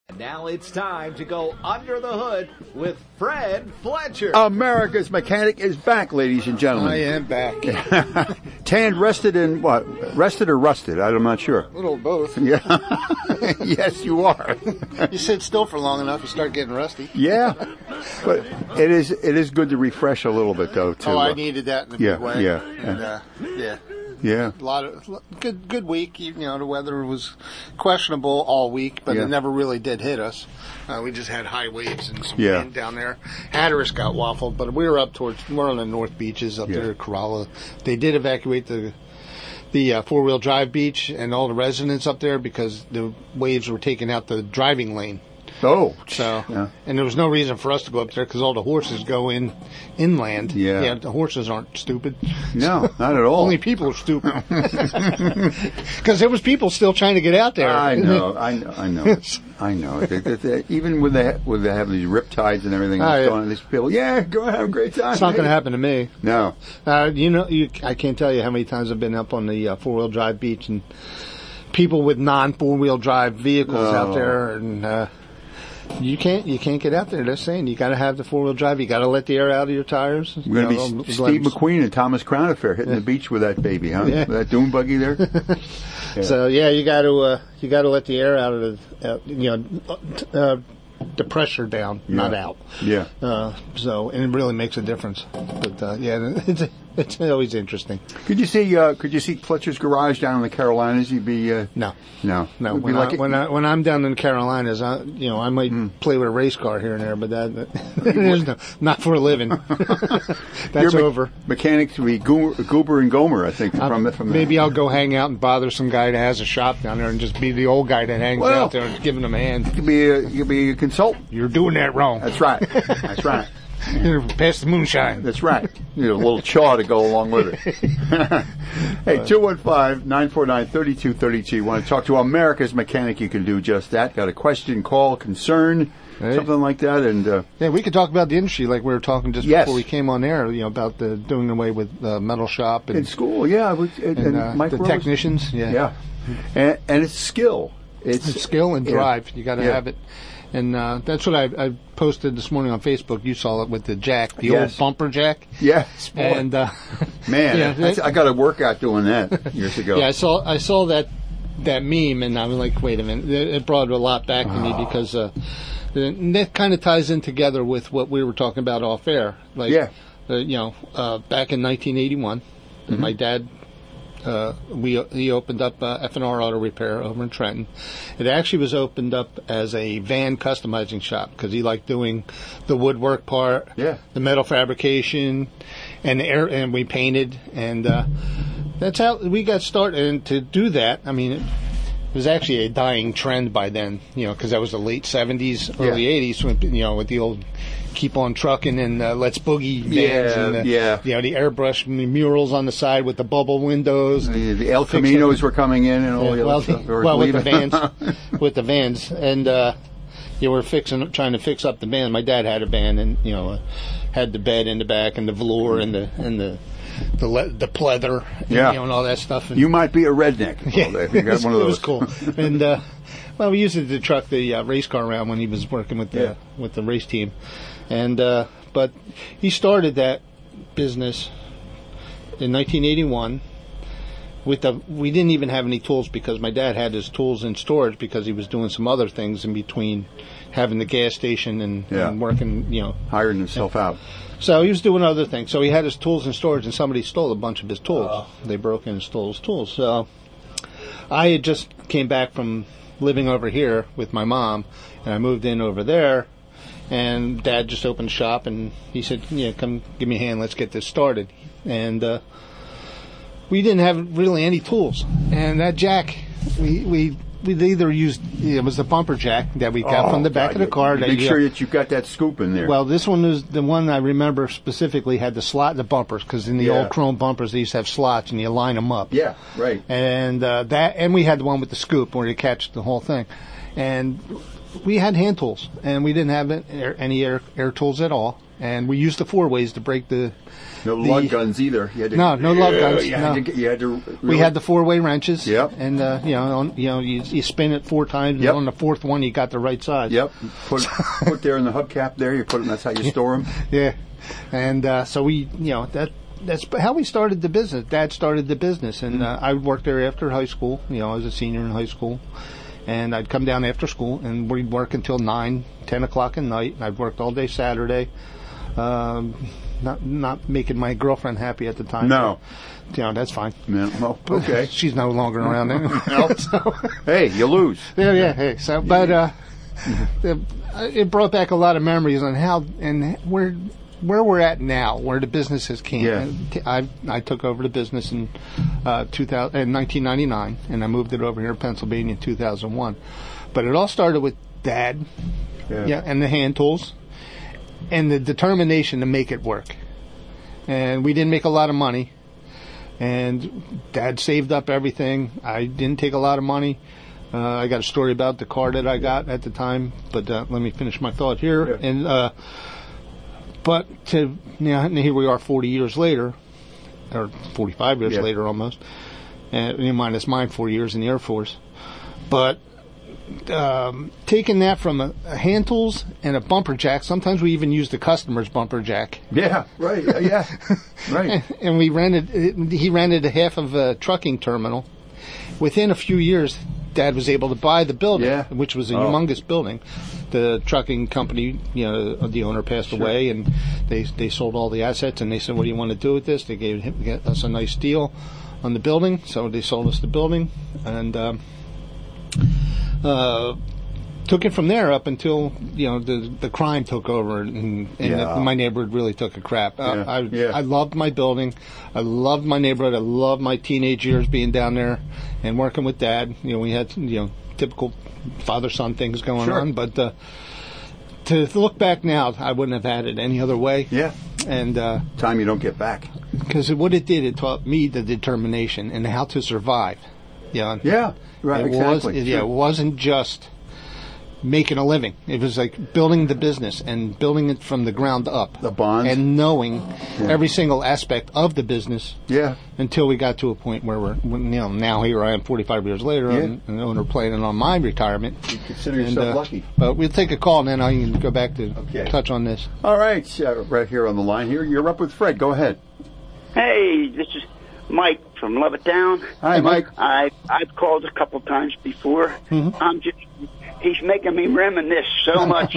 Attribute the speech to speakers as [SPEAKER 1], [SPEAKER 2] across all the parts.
[SPEAKER 1] Now it's time to go under the hood with Fred Fletcher.
[SPEAKER 2] America's Mechanic is back, ladies and gentlemen.
[SPEAKER 3] I am back.
[SPEAKER 2] Tanned, rested, and what? Rested or rusted? I'm not sure.
[SPEAKER 3] A little of both.
[SPEAKER 2] Yeah. Yes, you are.
[SPEAKER 3] You sit still for long enough, you start getting rusty.
[SPEAKER 2] Yeah. But it is good to refresh a little bit, though, too.
[SPEAKER 3] I needed that in a big way.
[SPEAKER 2] Yeah.
[SPEAKER 3] And, yeah.
[SPEAKER 2] Yeah.
[SPEAKER 3] A lot of good week. You know, the weather was questionable all week, but it never really did hit us. We just had high waves and some wind down there. Hatteras got waffled, but we were we're on the north beaches up there at Corolla. They did evacuate the four-wheel drive beach and all the residents up there because the waves were taking out the driving lane.
[SPEAKER 2] Oh.
[SPEAKER 3] So, and there was no reason for us to go up there because all the horses go inland.
[SPEAKER 2] Yeah.
[SPEAKER 3] The horses aren't stupid.
[SPEAKER 2] No, not at all.
[SPEAKER 3] Only people are stupid. Because there was people still trying to get out there.
[SPEAKER 2] I know. Even when they have these rip tides and everything going on, these people, go have a great time.
[SPEAKER 3] It's not going to happen to me.
[SPEAKER 2] No.
[SPEAKER 3] I can't tell you how many times I've been up on the four-wheel drive beach and people with non-four-wheel drive vehicles out there, and you can't get out there. They're saying you got to have the four-wheel drive. You got to let the air out of your tires.
[SPEAKER 2] We're going to be Steve McQueen and Thomas Crown Affair hitting the beach with that baby, huh?
[SPEAKER 3] Yeah.
[SPEAKER 2] With that dune buggy there.
[SPEAKER 3] So you got to let the air out of the pressure down, not out.
[SPEAKER 2] Yeah.
[SPEAKER 3] And it really makes a difference. But it's always interesting.
[SPEAKER 2] Could you see Fletcher's garage down in the Carolinas? You'd be
[SPEAKER 3] No.
[SPEAKER 2] When
[SPEAKER 3] When I'm down in the Carolinas, I might play with a race car here and there, but that not for a living. That's over.
[SPEAKER 2] Mechanics would be Goober and Gomer, I think.
[SPEAKER 3] Maybe I'll go hang out and bother some guy that has a shop down there and just be the old guy that hangs out there and giving him a hand.
[SPEAKER 2] You could be a consultant.
[SPEAKER 3] You're doing that wrong.
[SPEAKER 2] That's right. That's right.
[SPEAKER 3] Pass the moonshine.
[SPEAKER 2] That's right. You need a little chaw to go along with it. Hey, 215-949-3232. You want to talk to America's Mechanic, you can do just that. Got a question, call, concern, something like that. And
[SPEAKER 3] we could talk about the industry like we were talking just before we came on air, about the doing away with the metal shop. And,
[SPEAKER 2] in school, and
[SPEAKER 3] the technicians.
[SPEAKER 2] Yeah. And it's skill.
[SPEAKER 3] It's skill and drive. You got to have it. And that's what I posted this morning on Facebook. You saw it with the jack, the old bumper jack.
[SPEAKER 2] Yes.
[SPEAKER 3] And
[SPEAKER 2] man, I got a workout doing that years ago.
[SPEAKER 3] Yeah, I saw that meme, and I was like, wait a minute. It brought a lot back to me because that kind of ties in together with what we were talking about off air. Like, back in 1981, my dad. He opened up F&R Auto Repair over in Trenton. It actually was opened up as a van customizing shop because he liked doing the woodwork part, the metal fabrication, and we painted, and that's how we got started. And to do that, I mean, it was actually a dying trend by then, because that was the late 70s, early 80s, when, with the old Keep on Trucking and Let's Boogie vans and the airbrush murals on the side with the bubble windows.
[SPEAKER 2] The El Caminos were coming in and all the other stuff.
[SPEAKER 3] With the vans, and we're trying to fix up the van. My dad had a van, and had the bed in the back and the velour and the pleather, and all that stuff. And
[SPEAKER 2] you might be a redneck. You got one of those.
[SPEAKER 3] It was cool. And we used it to truck the race car around when he was working with the race team. And but he started that business in 1981. We didn't even have any tools because my dad had his tools in storage because he was doing some other things in between having the gas station and working,
[SPEAKER 2] hiring himself out.
[SPEAKER 3] So he was doing other things. So he had his tools in storage, and somebody stole a bunch of his tools. They broke in and stole his tools. So I had just came back from living over here with my mom, and I moved in over there, and Dad just opened a shop, and he said, come give me a hand, let's get this started. And we didn't have really any tools. And that jack, we either used, it was the bumper jack that we got from the back of the car.
[SPEAKER 2] Make sure that you've got that scoop in there.
[SPEAKER 3] Well, this one was the one I remember specifically had the slot in the bumpers, because in the old chrome bumpers they used to have slots and you line them up.
[SPEAKER 2] Yeah, right.
[SPEAKER 3] And and we had the one with the scoop where you catch the whole thing. And we had hand tools, and we didn't have any air tools at all. and we used the 4-ways to break the.
[SPEAKER 2] No lug guns either. You had to,
[SPEAKER 3] no lug guns.
[SPEAKER 2] You
[SPEAKER 3] no.
[SPEAKER 2] had to really,
[SPEAKER 3] we had the 4-way wrenches.
[SPEAKER 2] Yep.
[SPEAKER 3] And you spin it 4 times,
[SPEAKER 2] yep.
[SPEAKER 3] and on the 4th one you got the right size.
[SPEAKER 2] Yep. Put there in the hubcap there. You put them. That's how you store them.
[SPEAKER 3] Yeah. And so we, that's how we started the business. Dad started the business, and I worked there after high school. I was a senior in high school, and I'd come down after school, and we'd work until 9, 10 o'clock at night. And I'd worked all day Saturday. Not making my girlfriend happy at the time.
[SPEAKER 2] No.
[SPEAKER 3] So, that's fine.
[SPEAKER 2] Yeah, well, okay.
[SPEAKER 3] She's no longer around anymore.
[SPEAKER 2] Nope.
[SPEAKER 3] So,
[SPEAKER 2] hey, you lose.
[SPEAKER 3] Yeah. Hey, so but it brought back a lot of memories on how and where we're at now, where the business has came.
[SPEAKER 2] Yeah.
[SPEAKER 3] I took over the business in 1999, and I moved it over here to Pennsylvania in 2001. But it all started with Dad, and the hand tools, and the determination to make it work. And we didn't make a lot of money, and Dad saved up everything. I didn't take a lot of money. I got a story about the car that I got at the time, but let me finish my thought here.
[SPEAKER 2] Yeah.
[SPEAKER 3] And but here we are 40 years later, or 45 years later almost, and minus mine 4 years in the Air Force. But taking that from a hand tools and a bumper jack, sometimes we even used the customer's bumper jack.
[SPEAKER 2] Yeah, right. Yeah, right.
[SPEAKER 3] And he rented a half of a trucking terminal. Within a few years, Dad was able to buy the building, which was a humongous building. The trucking company, the owner passed away, and they sold all the assets, and they said, "What do you want to do with this?" They gave us a nice deal on the building, so they sold us the building, and took it from there up until the crime took over, and my neighborhood really took a crap. I loved my building, I loved my neighborhood, I loved my teenage years being down there and working with Dad. We had typical father-son things going on, but to look back now, I wouldn't have had it any other way.
[SPEAKER 2] Yeah,
[SPEAKER 3] and
[SPEAKER 2] time you don't get back,
[SPEAKER 3] because what it did, it taught me the determination and how to survive.
[SPEAKER 2] Yeah, right.
[SPEAKER 3] It wasn't just making a living. It was like building the business and building it from the ground up.
[SPEAKER 2] The bonds.
[SPEAKER 3] And knowing every single aspect of the business.
[SPEAKER 2] Yeah.
[SPEAKER 3] Until we got to a point where now here I am 45 years later, and the owner planning on my retirement.
[SPEAKER 2] You consider yourself lucky.
[SPEAKER 3] But we'll take a call, and then I can go back to touch on this.
[SPEAKER 2] All right. Right here on the line here. You're up with Fred. Go ahead.
[SPEAKER 4] Hey, this is Mike from Levittown.
[SPEAKER 2] Hi, Mike.
[SPEAKER 4] I've called a couple times before.
[SPEAKER 3] Mm-hmm.
[SPEAKER 4] He's making me reminisce so much.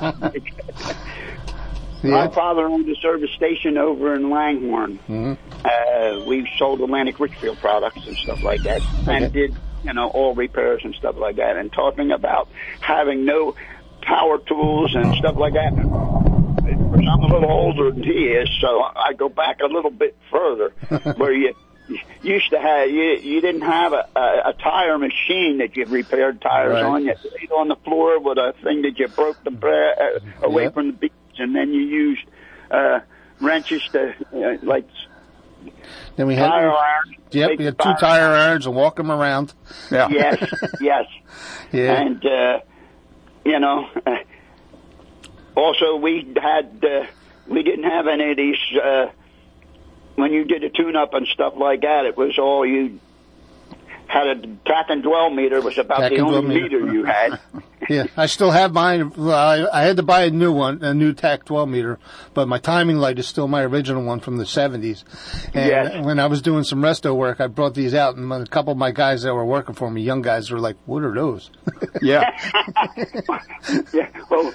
[SPEAKER 4] My father owned a service station over in Langhorne. Mm-hmm. We sold Atlantic Richfield products and stuff like that, and did all repairs and stuff like that. And talking about having no power tools and stuff like that. I'm a little older than he is, so I go back a little bit further, where you used to have you didn't have a tire machine that you repaired tires on. You laid on the floor with a thing that you broke the away from the beach, and then you used wrenches to
[SPEAKER 3] Then we had
[SPEAKER 4] tire irons.
[SPEAKER 3] Yep, we had 2 tire irons and walk them around.
[SPEAKER 4] Yeah. Yes.
[SPEAKER 3] Yeah.
[SPEAKER 4] And also we didn't have any of these. When you did a tune-up and stuff like that, it was all you had. A tack and dwell meter was about the only meter you had.
[SPEAKER 3] Yeah, I still have mine. I had to buy a new one, a new tack 12 meter, but my timing light is still my original one from the 70s. And when I was doing some resto work, I brought these out, and a couple of my guys that were working for me, young guys, were like, "What are those?"
[SPEAKER 2] Yeah.
[SPEAKER 4] Well,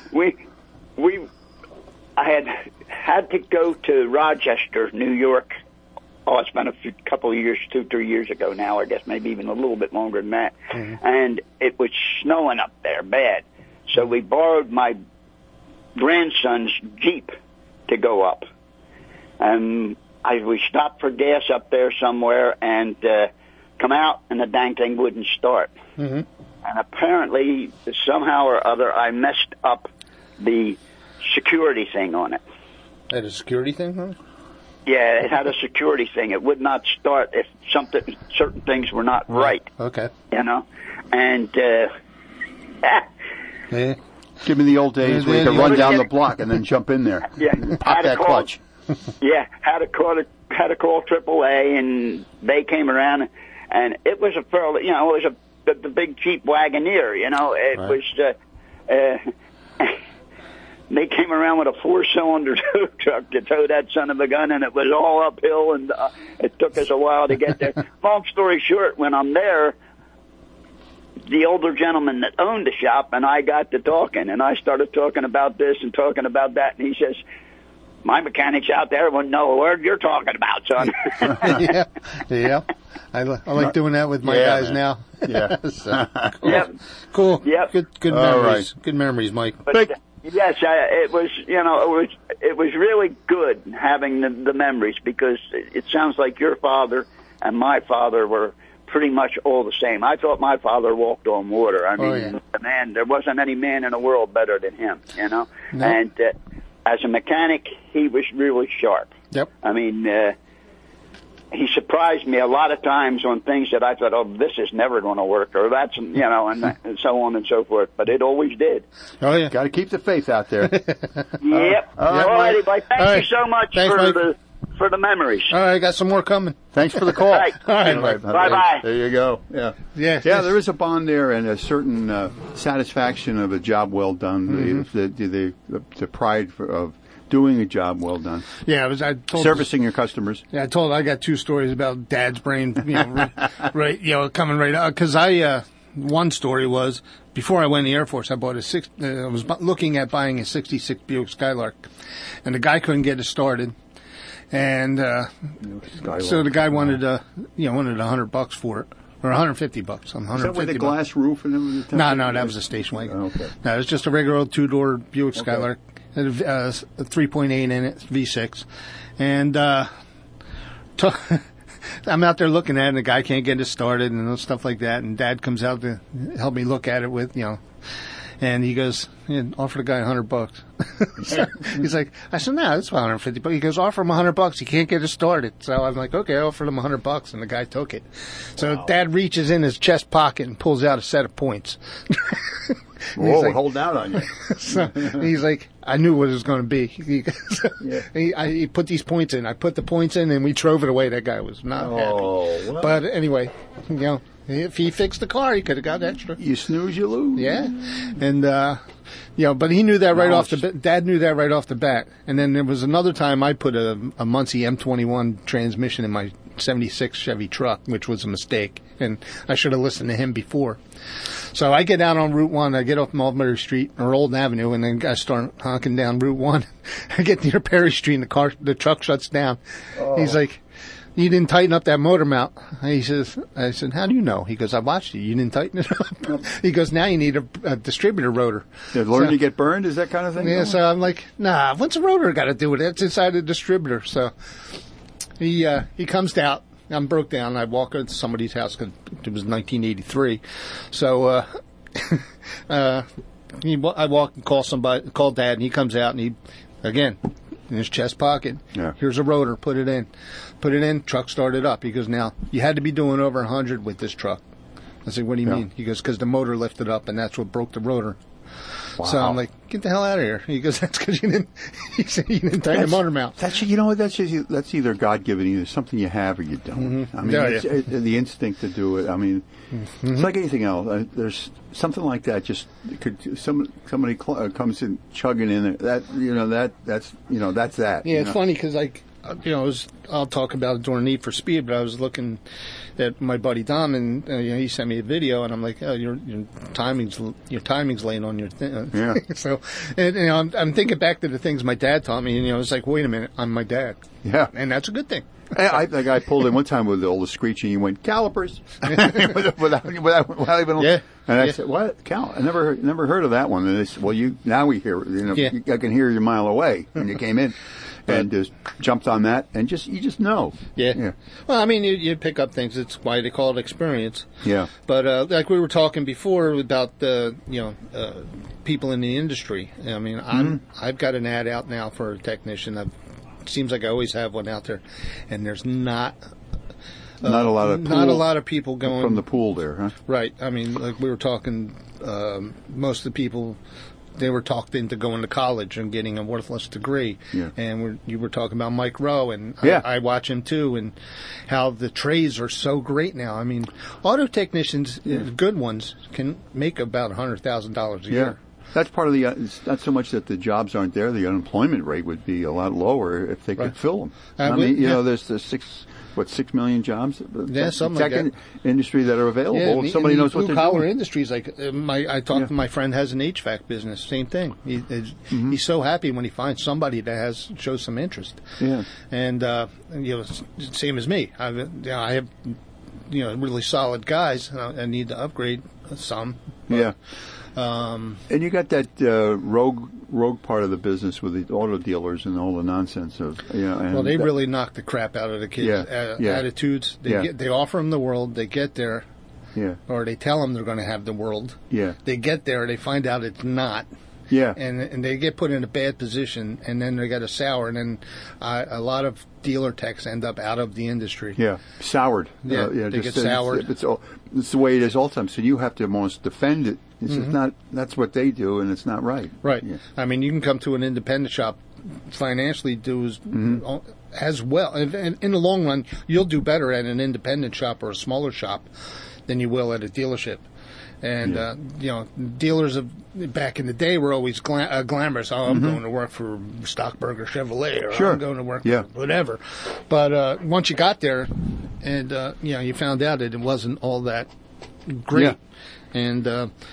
[SPEAKER 4] I had to go to Rochester, New York. Oh, it's been a couple of years, 2-3 years ago now, I guess, maybe even a little bit longer than that. Mm-hmm. And it was snowing up there bad. So we borrowed my grandson's Jeep to go up. And we stopped for gas up there somewhere and come out, and the dang thing wouldn't start. Mm-hmm. And apparently, somehow or other, I messed up the security thing on it.
[SPEAKER 3] Had a security thing, huh?
[SPEAKER 4] Yeah, it had a security thing. It would not start if certain things were not right.
[SPEAKER 3] Okay.
[SPEAKER 4] And
[SPEAKER 2] Give me the old days where you could run down the block and then jump in there.
[SPEAKER 4] Yeah,
[SPEAKER 2] Pop that clutch.
[SPEAKER 4] Yeah, had to call AAA, and they came around, and it was a fairly, it was the big Jeep Wagoneer, it was. They came around with a 4-cylinder tow truck to tow that son of a gun, and it was all uphill, and it took us a while to get there. Long story short, when I'm there, the older gentleman that owned the shop and I got to talking, and I started talking about this and talking about that, and he says, my mechanics out there wouldn't know a word you're talking about, son.
[SPEAKER 3] Yeah. I like doing that with my guys now.
[SPEAKER 2] Yeah.
[SPEAKER 3] So, cool.
[SPEAKER 4] Yep.
[SPEAKER 3] Cool.
[SPEAKER 4] Yep.
[SPEAKER 3] Good memories. Right. Good memories, Mike.
[SPEAKER 4] But, yes, it was, it was really good having the memories, because it sounds like your father and my father were pretty much all the same. I thought my father walked on water. I mean, the man, there wasn't any man in the world better than him, No. And as a mechanic, he was really sharp.
[SPEAKER 3] Yep.
[SPEAKER 4] I mean, he surprised me a lot of times on things that I thought, oh, this is never going to work, or that's, and so on and so forth. But it always did.
[SPEAKER 3] Oh, yeah.
[SPEAKER 2] Got to keep the faith out there.
[SPEAKER 4] Yep. All righty, Mike. Thank you so much for the memories.
[SPEAKER 3] All right, got some more coming.
[SPEAKER 2] Thanks for the call.
[SPEAKER 4] All right. Bye-bye.
[SPEAKER 2] There you go. Yeah.
[SPEAKER 3] Yeah,
[SPEAKER 2] there is a bond there and a certain satisfaction of a job well done, the pride of doing a job well done.
[SPEAKER 3] Yeah, I told
[SPEAKER 2] servicing your customers.
[SPEAKER 3] Yeah, I got 2 stories about Dad's brain, right, coming right out. Because one story was, before I went in the Air Force, I bought I was looking at buying a '66 Buick Skylark, and the guy couldn't get it started. And so the guy wanted $100 for it, or $150.
[SPEAKER 2] Is that with the glass roof and everything?
[SPEAKER 3] No, that was a station wagon.
[SPEAKER 2] Oh, okay.
[SPEAKER 3] No, it was just a regular old 2-door Buick Skylark, a 3.8 in it, V6, and I'm out there looking at it, and the guy can't get it started and stuff like that. And Dad comes out to help me look at it with, and he goes, offer the guy $100. He's like, I said, no, that's $150. He goes, offer him $100. He can't get it started. So I'm like, okay, I offered him $100, and the guy took it. So Dad reaches in his chest pocket and pulls out a set of points.
[SPEAKER 2] Whoa, holding out on you.
[SPEAKER 3] So he's like, I knew what it was going to be. He put these points in. I put the points in, and we drove it away. That guy was not happy.
[SPEAKER 2] What?
[SPEAKER 3] But anyway, if he fixed the car, he could have got extra.
[SPEAKER 2] You snooze, you lose.
[SPEAKER 3] Yeah. And, but he knew that right off the bat. Dad knew that right off the bat. And then there was another time I put a Muncie M21 transmission in my 76 Chevy truck, which was a mistake. And I should have listened to him before. So I get out on Route 1. I get off Mulberry Street, or Old Avenue, and then I start honking down Route 1. I get near Perry Street, and the truck shuts down. Oh. He's like, you didn't tighten up that motor mount. I said, how do you know? He goes, I watched you. You didn't tighten it up. He goes, now you need a distributor rotor.
[SPEAKER 2] Learn to get burned? Is that kind of thing?
[SPEAKER 3] Yeah, so I'm like, nah, what's a rotor got to do with it? It's inside the distributor. So he comes out. I'm broke down. I walk into somebody's house because it was 1983. So I walk and call Dad, and he comes out, and he, again, in his chest pocket, here's a rotor, put it in, truck started up. He goes, now, you had to be doing over 100 with this truck. I said, what do you mean? He goes, because the motor lifted up, and that's what broke the rotor. Wow. So I'm like, get the hell out of here. He goes, that's because you didn't tighten the motor mount.
[SPEAKER 2] That's either God-given, either something you have or you don't. Mm-hmm. I mean, the instinct to do it. I mean, it's like anything else. There's something like that. Just somebody comes in chugging in there. That's that.
[SPEAKER 3] Yeah, it's funny because I'll talk about it during Need for Speed, but I was looking at my buddy Dom, and he sent me a video, and I'm like, oh, your timing's laying on your thing.
[SPEAKER 2] Yeah.
[SPEAKER 3] So, and I'm thinking back to the things my dad taught me, and it's like, wait a minute, I'm my dad.
[SPEAKER 2] Yeah.
[SPEAKER 3] And that's a good thing.
[SPEAKER 2] The guy pulled in one time with all the screeching. He went, calipers, without even. Yeah. And I said, what? I never heard of that one. And they said, well, now we hear. I can hear you a mile away. And you came in. And just jumped on that, and you just know.
[SPEAKER 3] Yeah. Well, I mean, you pick up things. It's why they call it experience.
[SPEAKER 2] Yeah.
[SPEAKER 3] But like we were talking before about the people in the industry. I mean, I've got an ad out now for a technician. It seems like I always have one out there, and there's not a lot of people going
[SPEAKER 2] from the pool there, huh?
[SPEAKER 3] Right. I mean, like we were talking, most of the people they were talked into going to college and getting a worthless degree.
[SPEAKER 2] Yeah.
[SPEAKER 3] And you were talking about Mike Rowe, and
[SPEAKER 2] yeah.
[SPEAKER 3] I watch him too, and how the trays are so great now. I mean, auto technicians, good ones, can make about $100,000 a year.
[SPEAKER 2] That's part of the. It's not so much that the jobs aren't there. The unemployment rate would be a lot lower if they could fill them. I mean, you know, there's 6 million jobs.
[SPEAKER 3] Yeah, something like that.
[SPEAKER 2] Industry that are available. If somebody knows what they're doing.
[SPEAKER 3] Blue-collar industries, like I talked to my friend has an HVAC business. Same thing. He's so happy when he finds somebody that shows some interest.
[SPEAKER 2] Yeah.
[SPEAKER 3] And you know, same as me. I have really solid guys. I need to upgrade some. But,
[SPEAKER 2] yeah. And you got that rogue part of the business with the auto dealers and all the nonsense of
[SPEAKER 3] well, they really knock the crap out of the kids' attitudes. They offer them the world. They get there, or they tell them they're going to have the world.
[SPEAKER 2] Yeah,
[SPEAKER 3] they get there. They find out it's not.
[SPEAKER 2] Yeah,
[SPEAKER 3] and they get put in a bad position, and then they get a sour, and then a lot of dealer techs end up out of the industry.
[SPEAKER 2] Yeah, soured.
[SPEAKER 3] Yeah, they get soured.
[SPEAKER 2] It's the way it is all the time. So you have to almost defend it. It's not. That's what they do, and it's not right.
[SPEAKER 3] Right. Yeah. I mean, you can come to an independent shop, financially do as well. And in the long run, you'll do better at an independent shop or a smaller shop than you will at a dealership. And dealers back in the day were always glamorous. Oh, I'm going to work for Stockburger Chevrolet, or I'm going to work for whatever. But once you got there, and you found out that it wasn't all that great. And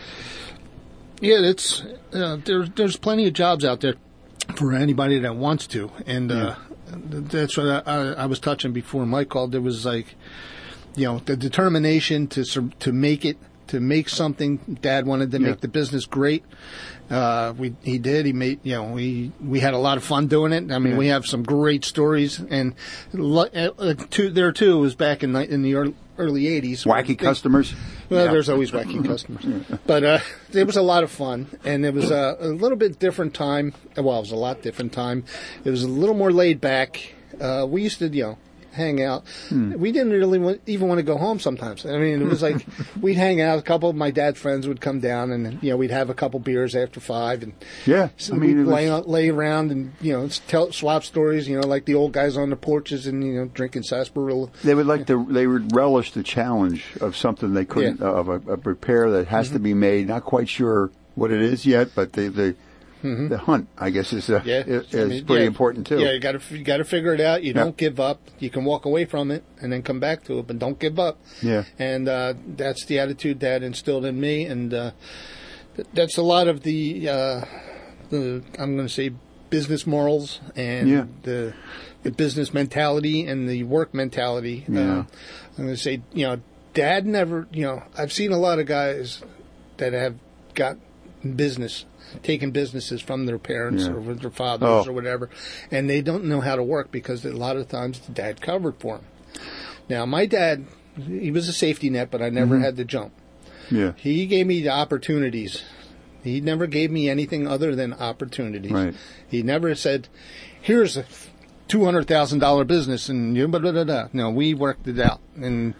[SPEAKER 3] it's there's plenty of jobs out there for anybody that wants to. And that's what I was touching before Mike called. There was the determination to make it. To make something. Dad wanted to make the business great. He did. He made. We had a lot of fun doing it. I mean, we have some great stories. And there too was back in the early '80s.
[SPEAKER 2] Wacky customers.
[SPEAKER 3] Well, there's always wacky customers. But it was a lot of fun, and it was a little bit different time. Well, it was a lot different time. It was a little more laid back. We used to, hang out. We didn't really even want to go home sometimes. I mean, it was like we'd hang out. A couple of my dad's friends would come down, and we'd have a couple beers after 5, and we'd lay around and swap stories. Like the old guys on the porches and drinking sarsaparilla.
[SPEAKER 2] They would relish the challenge of something they couldn't of a repair that has to be made. Not quite sure what it is yet, but the hunt, I guess, is pretty important too.
[SPEAKER 3] Yeah, you got to figure it out. You don't give up. You can walk away from it and then come back to it, but don't give up.
[SPEAKER 2] Yeah,
[SPEAKER 3] and that's the attitude Dad instilled in me, and that's a lot of the I'm going to say business morals and the business mentality and the work mentality.
[SPEAKER 2] Yeah.
[SPEAKER 3] I'm going to say, Dad never. I've seen a lot of guys that have got business. Taking businesses from their parents or their fathers or whatever, and they don't know how to work because a lot of times the dad covered for them. Now, my dad, he was a safety net, but I never had to jump.
[SPEAKER 2] Yeah,
[SPEAKER 3] he gave me the opportunities. He never gave me anything other than opportunities.
[SPEAKER 2] Right.
[SPEAKER 3] He never said, "Here's a $200,000 business," and No, we worked it out, and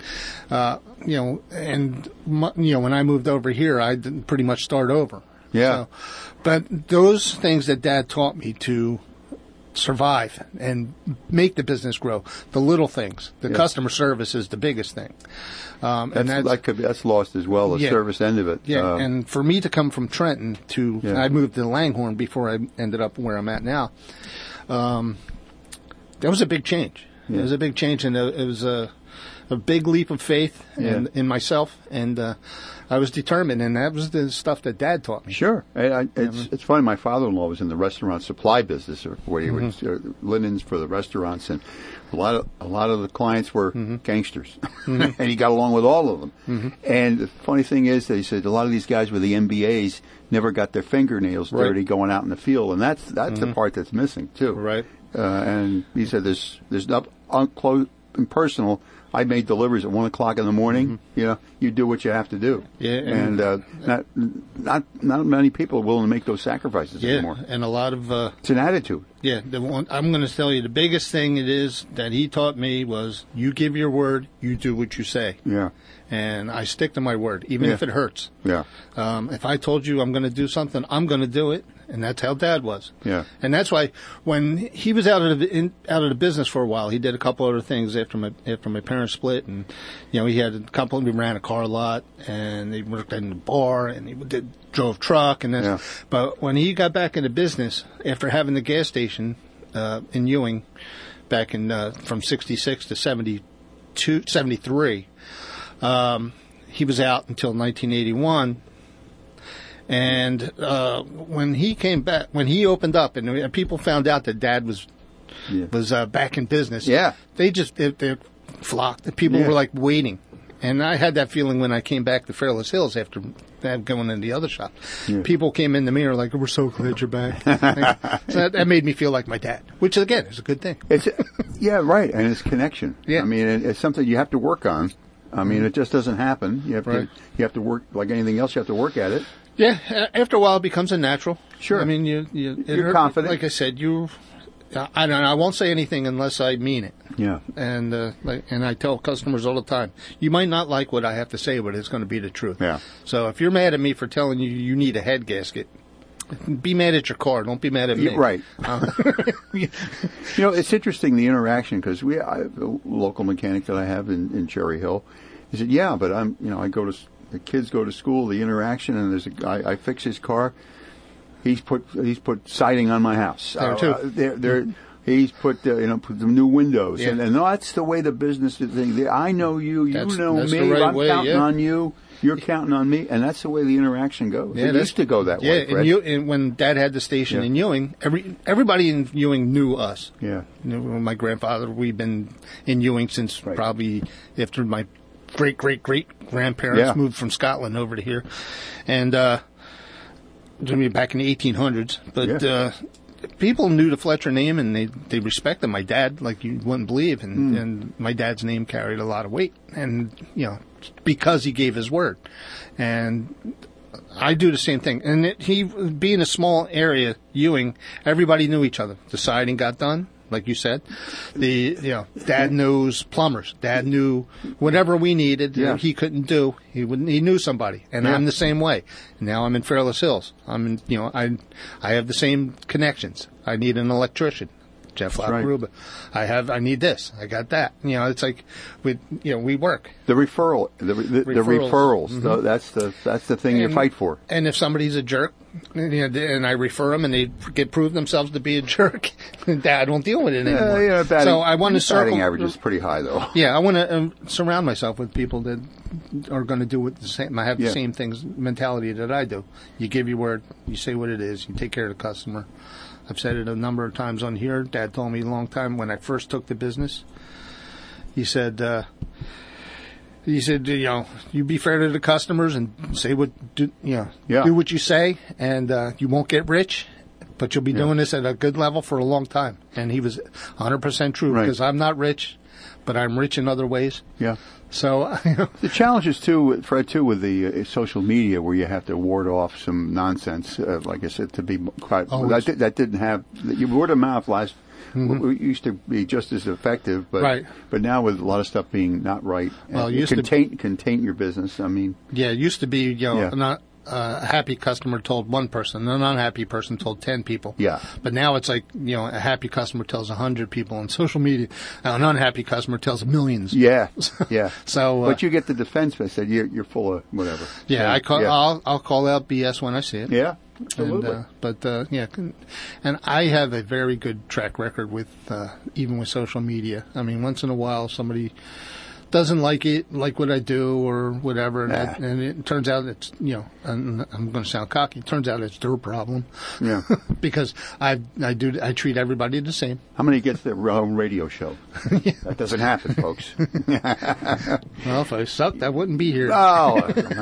[SPEAKER 3] when I moved over here, I didn't pretty much start over.
[SPEAKER 2] Yeah.
[SPEAKER 3] But those things that Dad taught me to survive and make the business grow, the little things, the customer service is the biggest thing.
[SPEAKER 2] That's lost as well, the service end of it.
[SPEAKER 3] Yeah, and for me to come from Trenton I moved to Langhorne before I ended up where I'm at now, that was a big change. Yeah. It was a big change, and it was a big leap of faith in myself, and I was determined, and that was the stuff that Dad taught me.
[SPEAKER 2] Sure. It's funny, my father-in-law was in the restaurant supply business, where he would linens for the restaurants, and a lot of the clients were gangsters, and he got along with all of them. And the funny thing is that he said a lot of these guys with the MBAs never got their fingernails dirty going out in the field, and that's the part that's missing too.
[SPEAKER 3] Right.
[SPEAKER 2] And he said there's personal, I made deliveries at 1 o'clock in the morning. You do what you have to do.
[SPEAKER 3] Yeah,
[SPEAKER 2] and not many people are willing to make those sacrifices anymore.
[SPEAKER 3] And a lot of
[SPEAKER 2] it's an attitude.
[SPEAKER 3] Yeah, I'm going to tell you the biggest thing it is that he taught me was you give your word, you do what you say.
[SPEAKER 2] Yeah.
[SPEAKER 3] And I stick to my word, even if it hurts.
[SPEAKER 2] Yeah.
[SPEAKER 3] If I told you I'm going to do something, I'm going to do it. And that's how Dad was.
[SPEAKER 2] Yeah.
[SPEAKER 3] And that's why when he was out of the business for a while, he did a couple other things after my parents split, and he had a couple. He ran a car lot, and he worked in the bar, and he drove truck, and this. But when he got back into business after having the gas station in Ewing, back in from '66 to '73, he was out until 1981. And when he came back, when he opened up, and people found out that Dad was back in business, they flocked. The people were like waiting, and I had that feeling when I came back to Fairless Hills after that going in the other shop. People came in the mirror like, "We're so glad you're back." So that made me feel like my dad, which again is a good thing.
[SPEAKER 2] Right, and it's connection. I mean, it's something you have to work on. I mean, it just doesn't happen. You have to work like anything else. You have to work at it.
[SPEAKER 3] Yeah, after a while it becomes a natural.
[SPEAKER 2] Sure.
[SPEAKER 3] I mean, you're
[SPEAKER 2] confident.
[SPEAKER 3] Like I said, I won't say anything unless I mean it.
[SPEAKER 2] Yeah.
[SPEAKER 3] And and I tell customers all the time, you might not like what I have to say, but it's going to be the truth.
[SPEAKER 2] Yeah.
[SPEAKER 3] So if you're mad at me for telling you need a head gasket, be mad at your car. Don't be mad at me.
[SPEAKER 2] Right. It's interesting, the interaction, because a local mechanic that I have in Cherry Hill, he said, "Yeah, but I go to." The kids go to school, the interaction, and there's a guy, I fix his car. He's put siding on my house. He's put put the new windows, and that's the way the business thing. I know you, you know me. I'm counting on you. You're counting on me, and that's the way the interaction goes. It used to go that way.
[SPEAKER 3] Yeah, and when Dad had the station in Ewing, everybody in Ewing knew us.
[SPEAKER 2] Yeah,
[SPEAKER 3] my grandfather. We've been in Ewing since probably after my great-great-great-grandparents moved from Scotland over to here, and back in the 1800s. But people knew the Fletcher name, and they respected my dad like you wouldn't believe. And my dad's name carried a lot of weight, and because he gave his word. And I do the same thing. And he being a small area, Ewing, everybody knew each other. The siding got done. Like you said, Dad knows plumbers. Dad knew whatever we needed. He couldn't do. He knew somebody, and I'm the same way. Now I'm in Fairless Hills. I have the same connections. I need an electrician, Jeff Laparuba. I need this. I got that. It's like we work.
[SPEAKER 2] The referrals. Mm-hmm. That's the thing you fight for.
[SPEAKER 3] And if somebody's a jerk, and I refer them, and they prove themselves to be a jerk, Dad won't deal with it anymore. So I want to circle.
[SPEAKER 2] Batting average is pretty high, though.
[SPEAKER 3] Yeah, I want to surround myself with people that are going to do the same. I have the same mentality that I do. You give your word. You say what it is. You take care of the customer. I've said it a number of times on here. Dad told me a long time when I first took the business. He said, you be fair to the customers and say do what you say, and you won't get rich, but you'll be doing this at a good level for a long time. And he was 100% true, because I'm not rich, but I'm rich in other ways. Yeah. So
[SPEAKER 2] the challenges too, Fred, with the social media, where you have to ward off some nonsense, like I said, to be quite. That didn't have word of mouth last. Mm-hmm. Used to be just as effective, but now with a lot of stuff being not right, it can taint your business. I mean,
[SPEAKER 3] it used to be not. A happy customer told one person, an unhappy person told 10 people.
[SPEAKER 2] Yeah.
[SPEAKER 3] But now it's like, a happy customer tells 100 people on social media. An unhappy customer tells millions.
[SPEAKER 2] Yeah. Yeah.
[SPEAKER 3] So,
[SPEAKER 2] but you get the defense. I said you're full of whatever.
[SPEAKER 3] Yeah. I'll call out BS when I see it.
[SPEAKER 2] Yeah. Absolutely.
[SPEAKER 3] And I have a very good track record with even with social media. I mean, once in a while somebody doesn't like what I do or whatever, and it turns out it's and I'm going to sound cocky. It turns out it's their problem.
[SPEAKER 2] Yeah.
[SPEAKER 3] Because I treat everybody the same.
[SPEAKER 2] How many gets their own radio show? That doesn't happen, folks.
[SPEAKER 3] Well, if I sucked, I wouldn't be here.
[SPEAKER 2] Oh.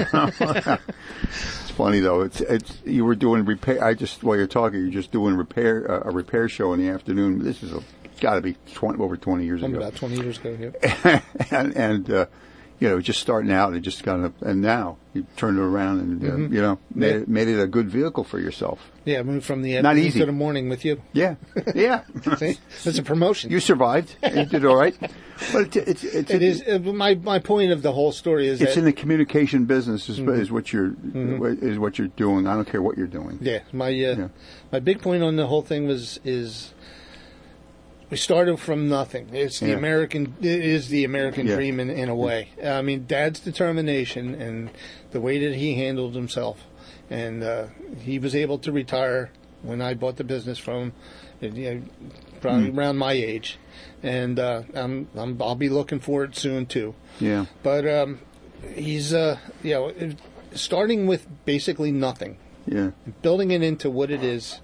[SPEAKER 2] It's funny though. It's you were doing repair. While you're talking, you're just doing a repair show in the afternoon. This is got to be over 20 years ago.
[SPEAKER 3] About 20 years ago, yeah.
[SPEAKER 2] and just starting out and just kind of, and now you turned it around and, made it a good vehicle for yourself.
[SPEAKER 3] Yeah, moved from the afternoon to the morning with you.
[SPEAKER 2] Yeah, yeah.
[SPEAKER 3] See? It's a promotion.
[SPEAKER 2] You survived. You did all right. But it
[SPEAKER 3] is. My point of the whole story is
[SPEAKER 2] it's in the communication business is what you're doing. I don't care what you're doing.
[SPEAKER 3] Yeah, my big point on the whole thing is we started from nothing. It's the American dream in a way. I mean, Dad's determination and the way that he handled himself, and he was able to retire when I bought the business from him, probably around my age, and I'll be looking for it soon too.
[SPEAKER 2] Yeah.
[SPEAKER 3] But he's starting with basically nothing.
[SPEAKER 2] Yeah.
[SPEAKER 3] Building it into what it is.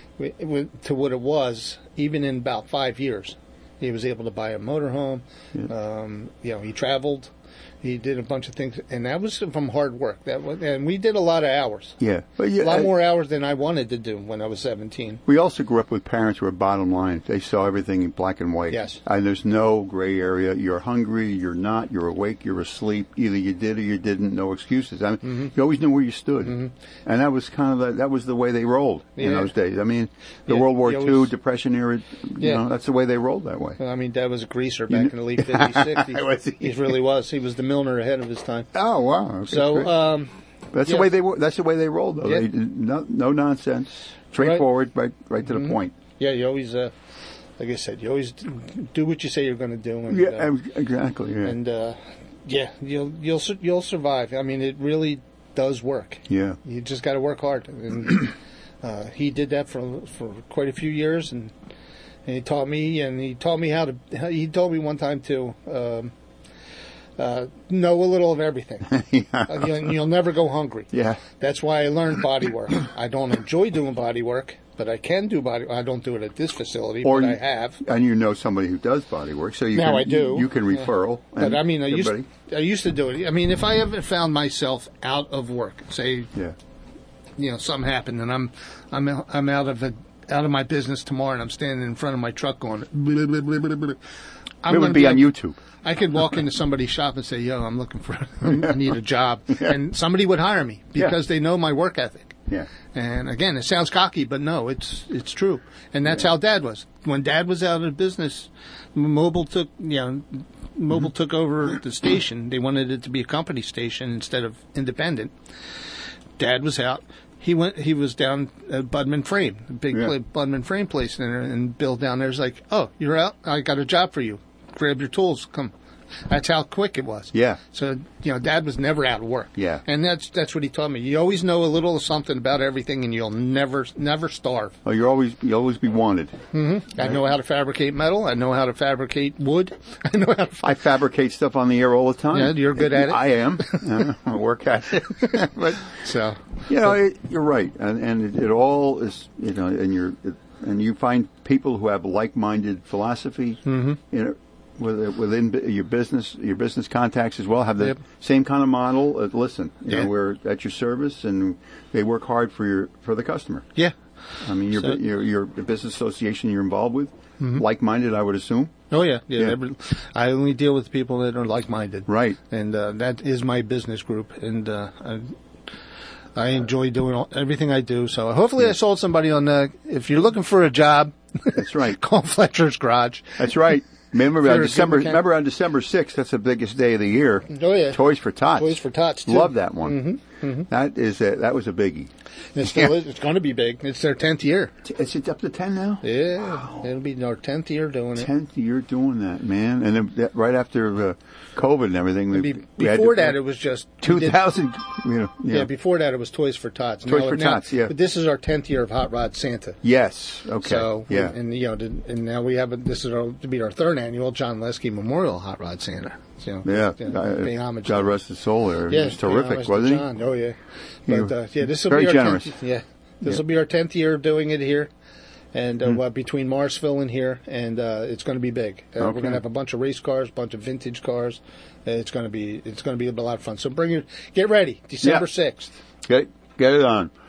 [SPEAKER 3] To what it was, even in about 5 years, he was able to buy a motorhome. Yeah. He traveled. He did a bunch of things, and that was from hard work. And we did a lot of hours.
[SPEAKER 2] Yeah,
[SPEAKER 3] a lot more hours than I wanted to do when I was 17.
[SPEAKER 2] We also grew up with parents who were bottom line. They saw everything in black and white.
[SPEAKER 3] Yes,
[SPEAKER 2] and there's no gray area. You're hungry. You're not. You're awake. You're asleep. Either you did or you didn't. No excuses. I mean, you always knew where you stood, and that was kind of that was the way they rolled in those days. I mean, the World War II, Depression era. You know, that's the way they rolled that way.
[SPEAKER 3] Well, I mean, Dad was a greaser back in the late 50s, 60s. He really was. He was the Milner ahead of his time.
[SPEAKER 2] Oh wow! Okay,
[SPEAKER 3] so
[SPEAKER 2] that's the way they that's the way they rolled. Though. Yeah. No nonsense, straightforward, right to the point.
[SPEAKER 3] Yeah, you always, like I said, you always do what you say you're going to do. And,
[SPEAKER 2] exactly. Yeah.
[SPEAKER 3] And you'll survive. I mean, it really does work.
[SPEAKER 2] Yeah,
[SPEAKER 3] you just got to work hard, and he did that for quite a few years, and he taught me how to. He told me one time too. Know a little of everything. You'll never go hungry.
[SPEAKER 2] Yeah.
[SPEAKER 3] That's why I learned body work. I don't enjoy doing body work, but I can do body. I don't do it at this facility, but I have.
[SPEAKER 2] And you know somebody who does body work, so
[SPEAKER 3] I do.
[SPEAKER 2] You can referral.
[SPEAKER 3] But I mean, I used to do it. I mean, if I ever found myself out of work, say, something happened, and I'm out of my business tomorrow, and I'm standing in front of my truck going, blah, blah, blah, blah, blah.
[SPEAKER 2] It would be on YouTube.
[SPEAKER 3] I could walk into somebody's shop and say, "Yo, I'm looking for, I need a job," and somebody would hire me because they know my work ethic.
[SPEAKER 2] Yeah.
[SPEAKER 3] And again, it sounds cocky, but no, it's true. And that's how Dad was. When Dad was out of business, Mobil took over the station. They wanted it to be a company station instead of independent. Dad was out. He was down at Budman Frame, a big Budman Frame place, and Bill down there's like, "Oh, you're out? I got a job for you. Grab your tools, come." That's how quick it was.
[SPEAKER 2] Yeah.
[SPEAKER 3] So, Dad was never out of work.
[SPEAKER 2] Yeah.
[SPEAKER 3] And that's what he taught me. You always know a little of something about everything, and you'll never starve.
[SPEAKER 2] Oh, you'll always be wanted.
[SPEAKER 3] Mm-hmm. Right. I know how to fabricate metal. I know how to fabricate wood.
[SPEAKER 2] I fabricate stuff on the air all the time.
[SPEAKER 3] Yeah, you're good at it.
[SPEAKER 2] I am. I work at it. But
[SPEAKER 3] so,
[SPEAKER 2] you're right, and it all is, and you find people who have like-minded philosophy. Mm-hmm. Within your business contacts as well have the same kind of model. Listen, we're at your service, and they work hard for the customer.
[SPEAKER 3] Yeah,
[SPEAKER 2] I mean, your business association you're involved with, like-minded, I would assume.
[SPEAKER 3] Oh yeah. I only deal with people that are like-minded.
[SPEAKER 2] Right,
[SPEAKER 3] and that is my business group, and I enjoy doing everything I do. So hopefully, I sold somebody on. If you're looking for a job,
[SPEAKER 2] that's right.
[SPEAKER 3] Call Fletcher's Garage.
[SPEAKER 2] That's right. Remember on December 6th, that's the biggest day of the year.
[SPEAKER 3] Oh, yeah.
[SPEAKER 2] Toys for Tots.
[SPEAKER 3] Toys for Tots, too.
[SPEAKER 2] Love that one. Mm-hmm. That was a biggie.
[SPEAKER 3] It still is. It's going to be big. It's their 10th year.
[SPEAKER 2] Is it up to 10 now?
[SPEAKER 3] Yeah.
[SPEAKER 2] Wow.
[SPEAKER 3] It'll be our 10th year doing it.
[SPEAKER 2] 10th year doing that, man. And then right after COVID and everything.
[SPEAKER 3] Before that, it was just
[SPEAKER 2] 2000.
[SPEAKER 3] Yeah, before that, it was Toys for Tots.
[SPEAKER 2] Toys for Tots, yeah.
[SPEAKER 3] But this is our 10th year of Hot Rod Santa.
[SPEAKER 2] Yes. Okay.
[SPEAKER 3] So,
[SPEAKER 2] yeah.
[SPEAKER 3] And now we have this is to be our third annual John Lesky Memorial Hot Rod Santa. So, paying homage.
[SPEAKER 2] God rest his soul there.
[SPEAKER 3] Yeah,
[SPEAKER 2] it was terrific, wasn't he?
[SPEAKER 3] John. Oh, yeah. But, this will
[SPEAKER 2] very
[SPEAKER 3] be our
[SPEAKER 2] generous.
[SPEAKER 3] 10th, this will be our 10th year doing it here. And between Marsville and here, and it's going to be big. We're going to have a bunch of race cars, a bunch of vintage cars. It's going to be a lot of fun. So get ready, December 6th.
[SPEAKER 2] Get it on.